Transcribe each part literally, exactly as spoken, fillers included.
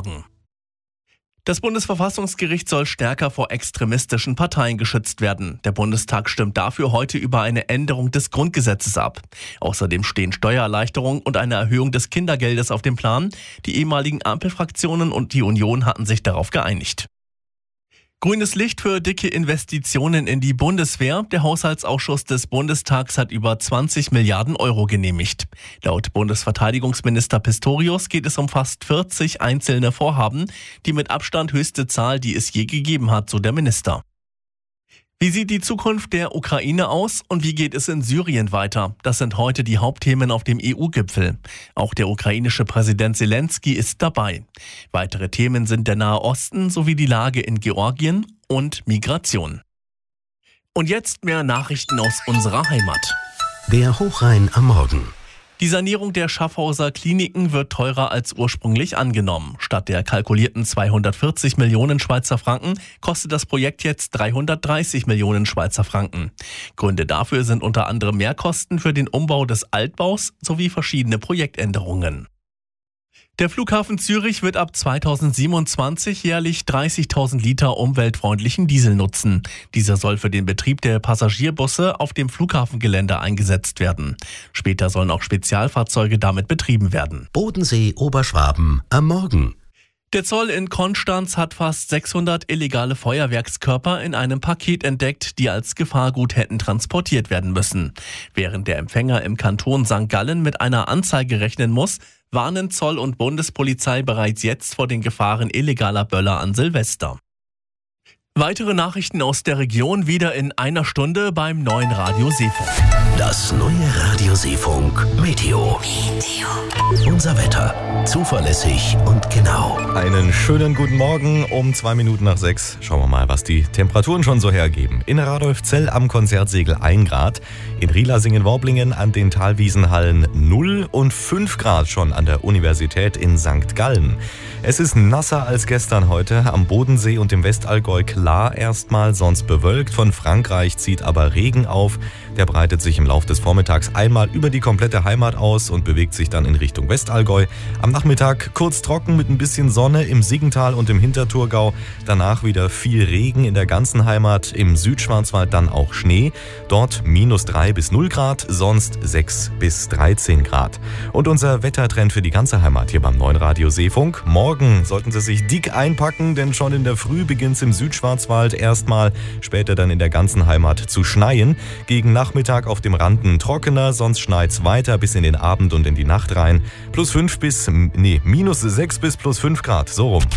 Morgen. Das Bundesverfassungsgericht soll stärker vor extremistischen Parteien geschützt werden. Der Bundestag stimmt dafür heute über eine Änderung des Grundgesetzes ab. Außerdem stehen Steuererleichterungen und eine Erhöhung des Kindergeldes auf dem Plan. Die ehemaligen Ampelfraktionen und die Union hatten sich darauf geeinigt. Grünes Licht für dicke Investitionen in die Bundeswehr. Der Haushaltsausschuss des Bundestags hat über zwanzig Milliarden Euro genehmigt. Laut Bundesverteidigungsminister Pistorius geht es um fast vierzig einzelne Vorhaben, die mit Abstand höchste Zahl, die es je gegeben hat, so der Minister. Wie sieht die Zukunft der Ukraine aus und wie geht es in Syrien weiter? Das sind heute die Hauptthemen auf dem E U-Gipfel. Auch der ukrainische Präsident Zelensky ist dabei. Weitere Themen sind der Nahe Osten sowie die Lage in Georgien und Migration. Und jetzt mehr Nachrichten aus unserer Heimat. Der Hochrhein am Morgen. Die Sanierung der Schaffhauser Kliniken wird teurer als ursprünglich angenommen. Statt der kalkulierten zweihundertvierzig Millionen Schweizer Franken kostet das Projekt jetzt dreihundertdreißig Millionen Schweizer Franken. Gründe dafür sind unter anderem Mehrkosten für den Umbau des Altbaus sowie verschiedene Projektänderungen. Der Flughafen Zürich wird ab zweitausendsiebenundzwanzig jährlich dreißigtausend Liter umweltfreundlichen Diesel nutzen. Dieser soll für den Betrieb der Passagierbusse auf dem Flughafengelände eingesetzt werden. Später sollen auch Spezialfahrzeuge damit betrieben werden. Bodensee, Oberschwaben am Morgen. Der Zoll in Konstanz hat fast sechshundert illegale Feuerwerkskörper in einem Paket entdeckt, die als Gefahrgut hätten transportiert werden müssen. Während der Empfänger im Kanton Sankt Gallen mit einer Anzeige rechnen muss, warnen Zoll und Bundespolizei bereits jetzt vor den Gefahren illegaler Böller an Silvester. Weitere Nachrichten aus der Region wieder in einer Stunde beim neuen Radio Seefunk. Das neue Radio Seefunk Meteo. Meteo. Unser Wetter. Zuverlässig und genau. Einen schönen guten Morgen um zwei Minuten nach sechs. Schauen wir mal, was die Temperaturen schon so hergeben. In Radolfzell am Konzertsegel ein Grad. In Rielasingen-Worblingen an den Talwiesenhallen null und fünf Grad schon an der Universität in Sankt Gallen. Es ist nasser als gestern heute. Am Bodensee und im Westallgäu klar erstmal, sonst bewölkt. Von Frankreich zieht aber Regen auf. Der breitet sich im Lauf des Vormittags einmal über die komplette Heimat aus und bewegt sich dann in Richtung Westallgäu. Am Nachmittag kurz trocken mit ein bisschen Sonne im Siggental und im Hinterthurgau. Danach wieder viel Regen in der ganzen Heimat. Im Südschwarzwald dann auch Schnee. Dort minus drei bis null Grad, sonst sechs bis dreizehn Grad. Und unser Wettertrend für die ganze Heimat hier beim neuen Radio Seefunk. Morgen sollten Sie sich dick einpacken, denn schon in der Früh beginnt es im Südschwarzwald erstmal, später dann in der ganzen Heimat zu schneien. Gegen Nachmittag auf dem Randen trockener, sonst schneit's weiter bis in den Abend und in die Nacht rein. Plus fünf bis, nee, minus sechs bis plus fünf Grad, so rum.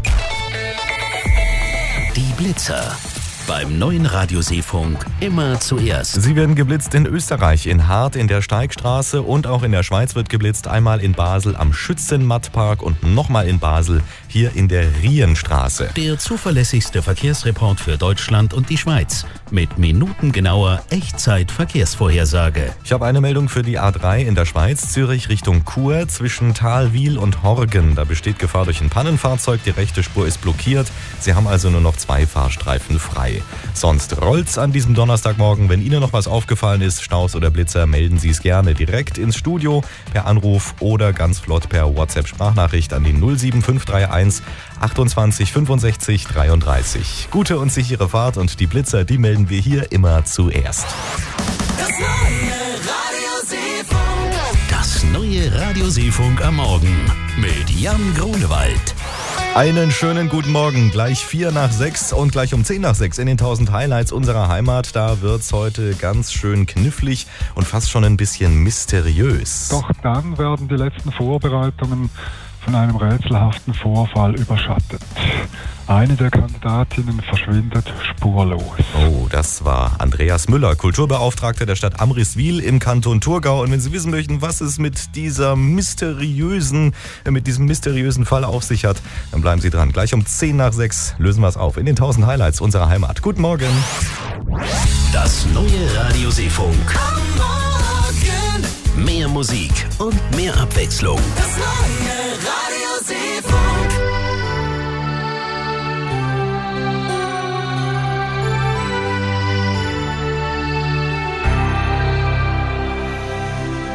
Die Blitzer. Beim neuen Radio Seefunk immer zuerst. Sie werden geblitzt in Österreich, in Hart, in der Steigstraße und auch in der Schweiz wird geblitzt. Einmal in Basel am Schützenmattpark und nochmal in Basel hier in der Rienstraße. Der zuverlässigste Verkehrsreport für Deutschland und die Schweiz. Mit minutengenauer Echtzeit-Verkehrsvorhersage. Ich habe eine Meldung für die A drei in der Schweiz. Zürich Richtung Chur zwischen Thalwil und Horgen. Da besteht Gefahr durch ein Pannenfahrzeug. Die rechte Spur ist blockiert. Sie haben also nur noch zwei Fahrstreifen frei. Sonst rollt's an diesem Donnerstagmorgen. Wenn Ihnen noch was aufgefallen ist, Staus oder Blitzer, melden Sie es gerne direkt ins Studio per Anruf oder ganz flott per WhatsApp-Sprachnachricht an die null sieben fünf drei eins achtundzwanzig fünfundsechzig dreiunddreißig. Gute und sichere Fahrt und die Blitzer, die melden wir hier immer zuerst. Das neue Radio Seefunk. Das neue Radio Seefunk am Morgen mit Jan Grunewald. Einen schönen guten Morgen, gleich vier nach sechs und gleich um zehn nach sechs in den tausend Highlights unserer Heimat. Da wird's heute ganz schön knifflig und fast schon ein bisschen mysteriös. Doch dann werden die letzten Vorbereitungen von einem rätselhaften Vorfall überschattet. Eine der Kandidatinnen verschwindet spurlos. Oh, das war Andreas Müller, Kulturbeauftragter der Stadt Amriswil im Kanton Thurgau. Und wenn Sie wissen möchten, was es mit dieser mysteriösen, mit diesem mysteriösen Fall auf sich hat, dann bleiben Sie dran. Gleich um zehn nach sechs lösen wir es auf in den tausend Highlights unserer Heimat. Guten Morgen. Das neue Radio Seefunk. Am Morgen. Mehr Musik und mehr Abwechslung. Das neue Radio Seefunk.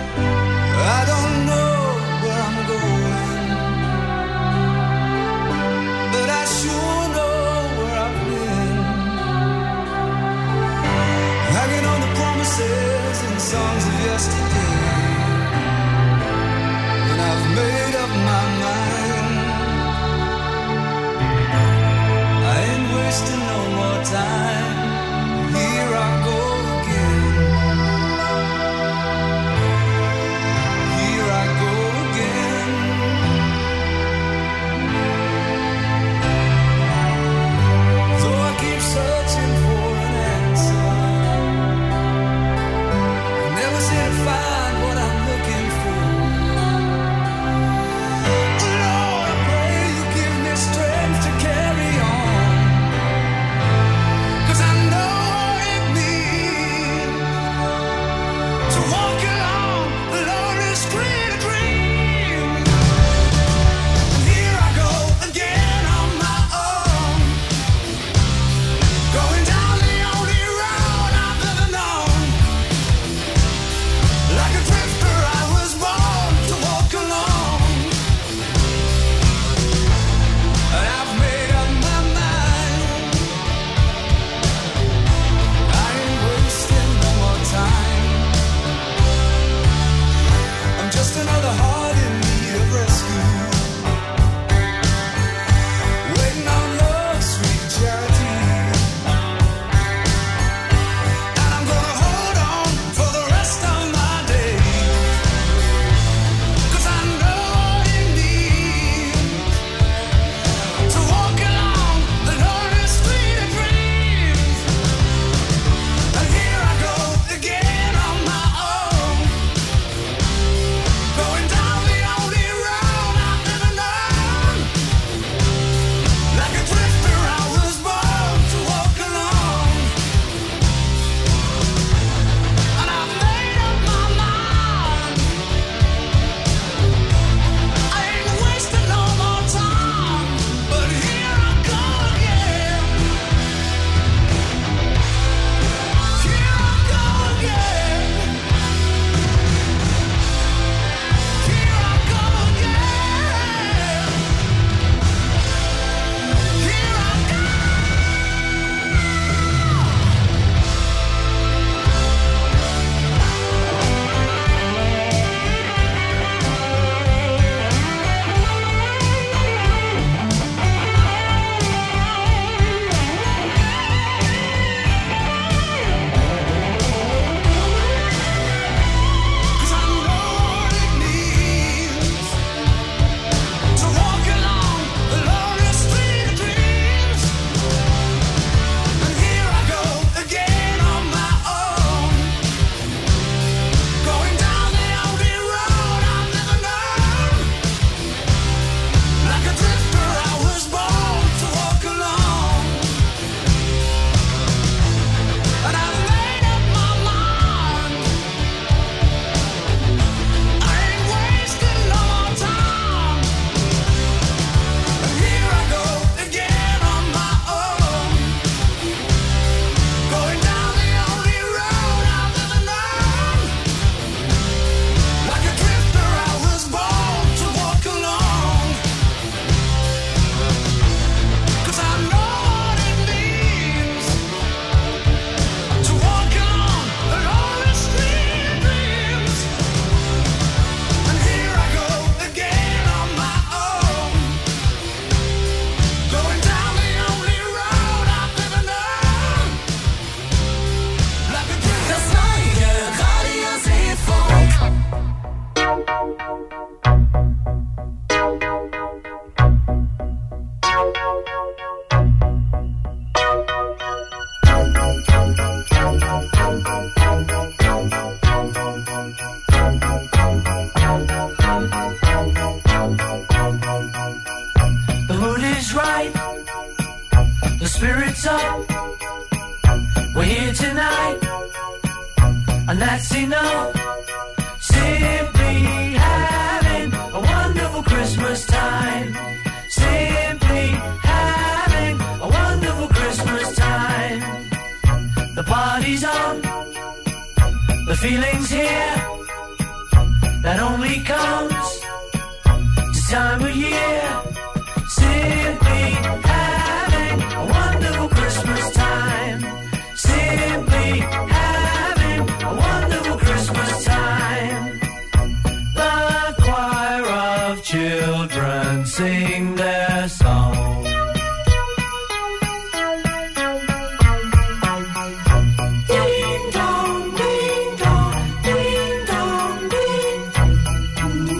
I don't know where I'm going. is right, the spirit's up, we're here tonight, and that's enough. Simply having a wonderful Christmas time. Simply having a wonderful Christmas time. The party's on, the feeling's here, that only comes this time of year. Simply having a wonderful Christmas time. Simply having a wonderful Christmas time. The choir of children sing their song. Ding dong, ding dong, ding dong, ding.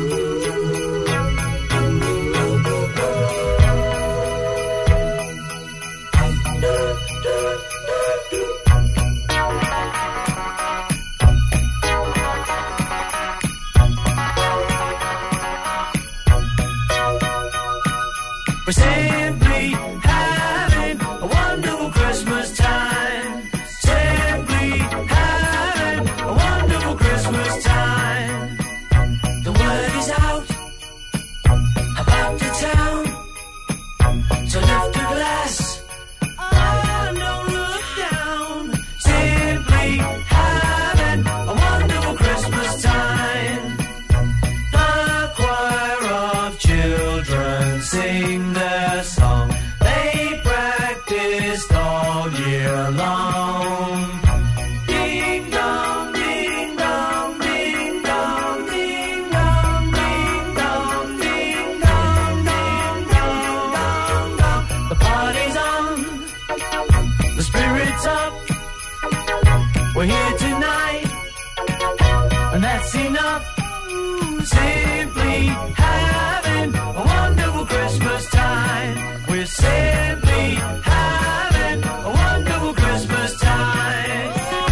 We're simply having a wonderful Christmas time. Simply having a wonderful Christmas time. The word is out about the town, so lift a glass, oh, don't look down. Simply having a wonderful Christmas time. The choir of children sing their song. They practiced all year long. Ding dong, ding dong, ding dong, ding dong, ding dong, ding dong, ding dong, dong, dong. The party's on, the spirit's up, we're here tonight, and that's enough. Simply having a wonderful Christmas time. We're simply having a wonderful Christmas time.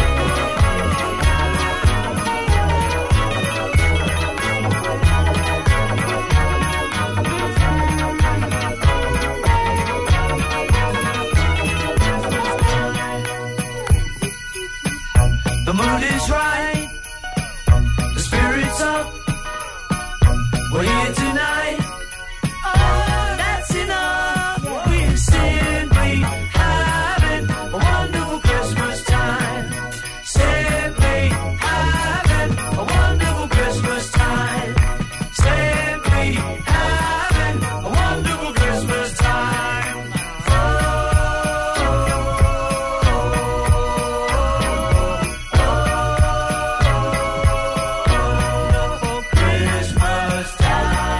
The mood is right, the spirit's up, we're here tonight. Oh, that's enough. We're simply having a wonderful Christmas time. Simply having a wonderful Christmas time. Simply having a wonderful Christmas time. Oh, wonderful Christmas time.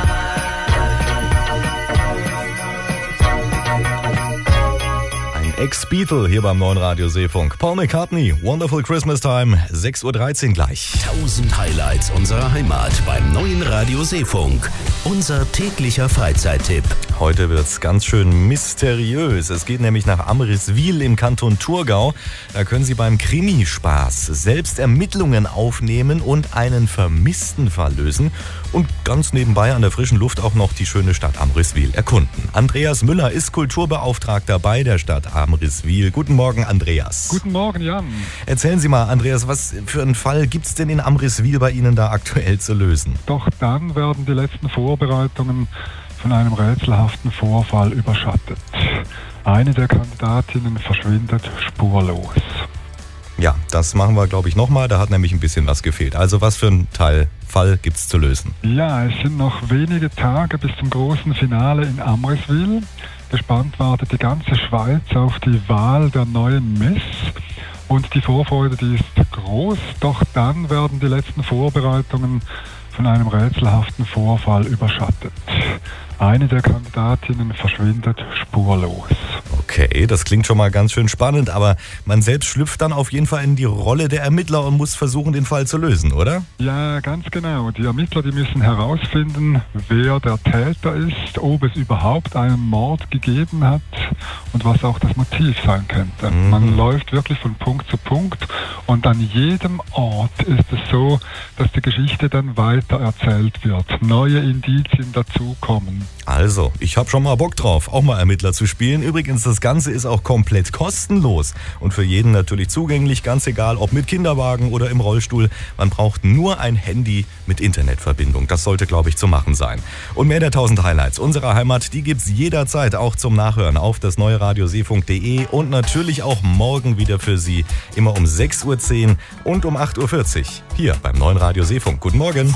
Ein Ex-Beatle hier beim neuen Radio Seefunk. Paul McCartney, Wonderful Christmas Time, sechs Uhr dreizehn gleich. Tausend Highlights unserer Heimat beim neuen Radio Seefunk. Unser täglicher Freizeittipp. Heute wird's ganz schön mysteriös. Es geht nämlich nach Amriswil im Kanton Thurgau. Da können Sie beim Krimispaß selbst Ermittlungen aufnehmen und einen Vermissten Fall lösen. Und ganz nebenbei an der frischen Luft auch noch die schöne Stadt Amriswil erkunden. Andreas Müller ist Kulturbeauftragter bei der Stadt Amriswil. Guten Morgen, Andreas. Guten Morgen, Jan. Erzählen Sie mal, Andreas, was für einen Fall gibt's denn in Amriswil bei Ihnen da aktuell zu lösen? Doch dann werden die letzten Vorbereitungen von einem rätselhaften Vorfall überschattet. Eine der Kandidatinnen verschwindet spurlos. Ja, das machen wir, glaube ich, nochmal. Da hat nämlich ein bisschen was gefehlt. Also was für einen Teil, Fall gibt's zu lösen? Ja, es sind noch wenige Tage bis zum großen Finale in Amriswil. Gespannt wartet die ganze Schweiz auf die Wahl der neuen Miss. Und die Vorfreude, die ist groß. Doch dann werden die letzten Vorbereitungen von einem rätselhaften Vorfall überschattet. Eine der Kandidatinnen verschwindet spurlos. Okay, das klingt schon mal ganz schön spannend, aber man selbst schlüpft dann auf jeden Fall in die Rolle der Ermittler und muss versuchen, den Fall zu lösen, oder? Ja, ganz genau. Die Ermittler, die müssen herausfinden, wer der Täter ist, ob es überhaupt einen Mord gegeben hat und was auch das Motiv sein könnte. Mhm. Man läuft wirklich von Punkt zu Punkt und an jedem Ort ist es so, dass die Geschichte dann weiter erzählt wird, neue Indizien dazukommen. Also, ich habe schon mal Bock drauf, auch mal Ermittler zu spielen. Übrigens, das Ganze ist auch komplett kostenlos und für jeden natürlich zugänglich, ganz egal, ob mit Kinderwagen oder im Rollstuhl. Man braucht nur ein Handy mit Internetverbindung. Das sollte, glaube ich, zu machen sein. Und mehr der tausend Highlights unserer Heimat, die gibt's jederzeit auch zum Nachhören auf das neue radioseefunk punkt de und natürlich auch morgen wieder für Sie, immer um sechs Uhr zehn und um acht Uhr vierzig hier beim neuen Radio Seefunk. Guten Morgen.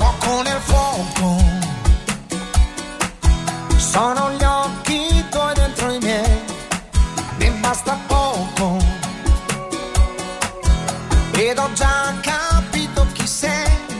Sono gli occhi tuoi dentro i miei, mi basta poco, ed ho già capito chi sei.